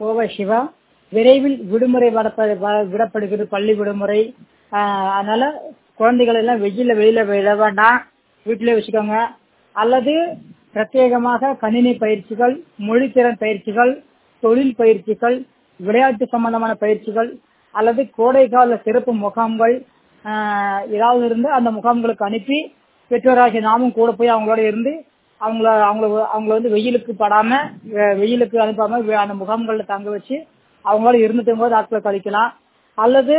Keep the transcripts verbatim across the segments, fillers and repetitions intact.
கோவை சிவா. விரைவில் விடுமுறை வரப்ப- வ- விடப்படுகிறது, பள்ளி விடுமுறை. ஆஹ் அதனால குழந்தைகள் எல்லாம் வெயில வெளியில விட வேண்டாம், வீட்டிலே வச்சுக்கோங்க. அல்லது பிரத்யேகமாக கணினி பயிற்சிகள், மொழித்திறன் பயிற்சிகள், தொழில் பயிற்சிகள், விளையாட்டு சம்பந்தமான பயிற்சிகள் அல்லது கோடைக்கால சிறப்பு முகாம்கள் ஆஹ் ஏதாவது இருந்து அந்த முகாம்களுக்கு அனுப்பி பெற்றோராகிய நாமும் கூட போய் அவங்களோட இருந்து அவங்கள அவங்கள அவங்கள வந்து வெயிலுக்கு படாம வெ- வெயிலுக்கு அனுப்பாம வெ- அந்த முகாம்கள்ல தங்க வச்சு அவங்களோட இருந்துட்டு போது நாட்களை கழிக்கலாம். அல்லது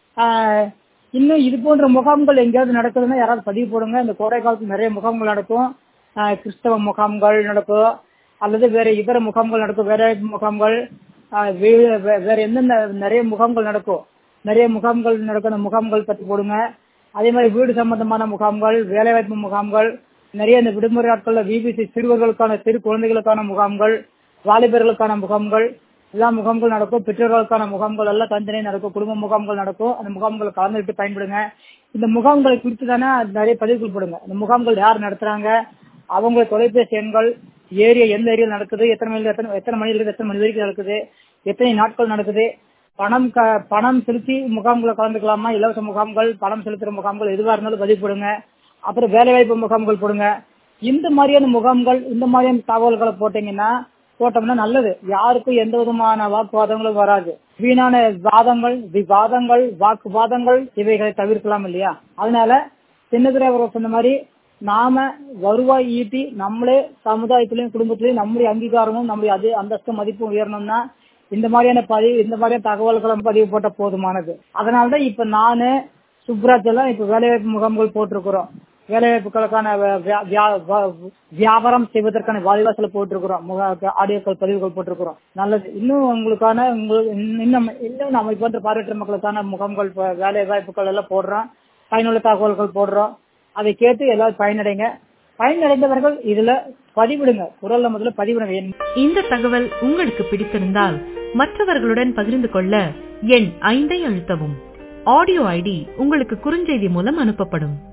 ஆஹ் இன்னும் இது போன்ற முகாம்கள் எங்கேயாவது நடக்குதுன்னா யாராவது பதிவு போடுங்க. இந்த கோடை காலத்துல நிறைய முகாம்கள் நடக்கும். ஆஹ் கிறிஸ்தவ முகாம்கள் நடக்கும், அல்லது வேற இதர முகாம்கள் நடக்கும், வேற முகாம்கள், ஆஹ் வே- வே- வேற எந்தெந்த நிறைய முகாம்கள் நடக்கும், நிறைய முகாம்கள் நடக்கிற முகாம்கள் பத்தி போடுங்க. அதே மாதிரி வீடு சம்பந்தமான முகாம்கள், வேலைவாய்ப்பு முகாம்கள், நிறைய இந்த விடுமுறை நாட்கள்ல விபிசி சிறுவர்களுக்கான சிறு குழந்தைகளுக்கான முகாம்கள், வாலிபர்களுக்கான முகாம்கள், எல்லா முகாம்கள் நடக்கும். பெற்றோர்களுக்கான முகாம்கள் எல்லாம் தனித்தனியாக நடக்கும். குடும்ப முகாம்கள் நடக்கும். அந்த முகாம்களை கலந்துட்டு பயன்படுங்க. இந்த முகாம்களை குறித்து தானே நிறைய பதிவுகள் போடுங்க. இந்த முகாம்கள் யார் நடத்துறாங்க, அவங்க தொலைபேசி எண்கள், ஏரியா எந்த ஏரியாவில் நடக்குது, எத்தனை மணி எத்தனை எத்தனை மணில இருந்து எத்தனை மணி வரைக்கும் நடக்குது, எத்தனை நாட்கள் நடக்குது, பணம் க- பணம் செலுத்தி முகாம்களை கலந்துக்கலாமா, இலவச முகாம்கள், பணம் செலுத்துற முகாம்கள் எதுவா இருந்தாலும் பதிவு போடுங்க. அப்புறம் வேலைவாய்ப்பு முகாம்கள் போடுங்க. இந்த மாதிரியான முகாம்கள், இந்த மாதிரியான தகவல்களை போட்டீங்கன்னா போட்டோம்னா நல்லது. யாருக்கும் எந்த விதமான வாக்குவாதங்களும் வராது. வீணான வாதங்கள், விவாதங்கள், வாக்குவாதங்கள் இவைகளை தவிர்க்கலாம் இல்லையா? அதனால சின்னதுரை அவர்கள் சொன்ன மாதிரி நாம வருவாய் ஈட்டி நம்மளே சமுதாயத்திலையும் குடும்பத்திலையும் நம்முடைய அங்கீகாரமும் நம்முடைய அது அந்தஸ்து மதிப்பும் உயரணும்னா இந்த மாதிரியான பதிவு, இந்த மாதிரியான தகவல்களை பதிவு போட்ட போதுமானது. அதனாலதான் இப்ப நானு சுப்ராஜ் எல்லாம் இப்ப வேலைவாய்ப்பு முகாம்கள் போட்டிருக்கிறோம். வேலைவாய்ப்புகளுக்கான வே- வியா- வியா- வ- வியாபாரம் செய்வதற்கான வாலிவாசல போட்டிருக்கிறோம். முக- ஆடியோக்கள் பதிவுகள் போட்டிருக்கிறோம். நல்லது. இன்னும் உங்களுக்கான உங்களுக்கு இன்னும் இன்னும் நம்ம போன்ற பார்வையற்ற மக்களுக்கான முகாம்கள், ப- வேலை வாய்ப்புகள் எல்லாம் போடுறோம். பயனுள்ள தகவல்கள் போடுறோம். அதை கேட்டு எல்லாரும் பயனடைங்க. பயனடைந்தவர்கள் இதுல பதிவிடுங்க, குரல்ல முதல்ல பதிவிடுங்க. என் இந்த தகவல் உங்களுக்கு பிடித்திருந்தால் மற்றவர்களுடன் பகிர்ந்து கொள்ள எண் ஐந்தை அழுத்தவும். ஆடியோ ஐடி உங்களுக்கு குறுஞ்செய்தி மூலம் அனுப்பப்படும்.